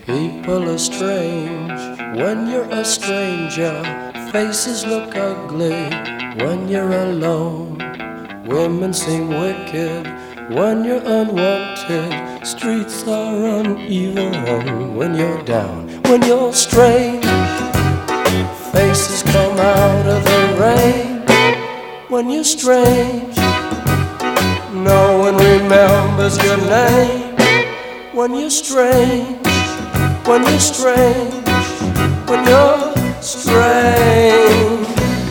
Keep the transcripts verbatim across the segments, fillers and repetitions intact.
People are strange when you're a stranger. Faces look ugly when you're alone. Women seem wicked when you're unwanted. Streets are uneven when you're down. When you're strange, faces come out of the rain. When you're strange, no one remembers your name. When you're strange, when you're strange, when you're strange.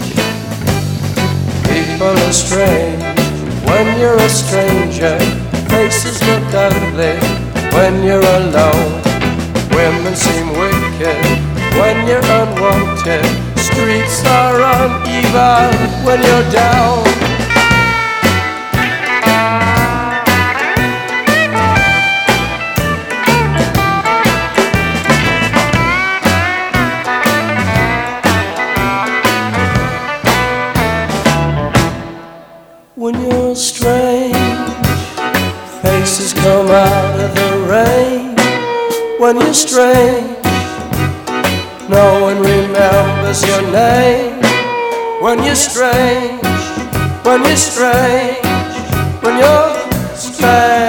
People are strange when you're a stranger. Faces look ugly when you're alone. Women seem wicked when you're unwanted. Streets are uneven when you're down. When you're strange, faces come out of the rain. When you're strange, no one remembers your name. When you're strange, when you're strange, when you're strange.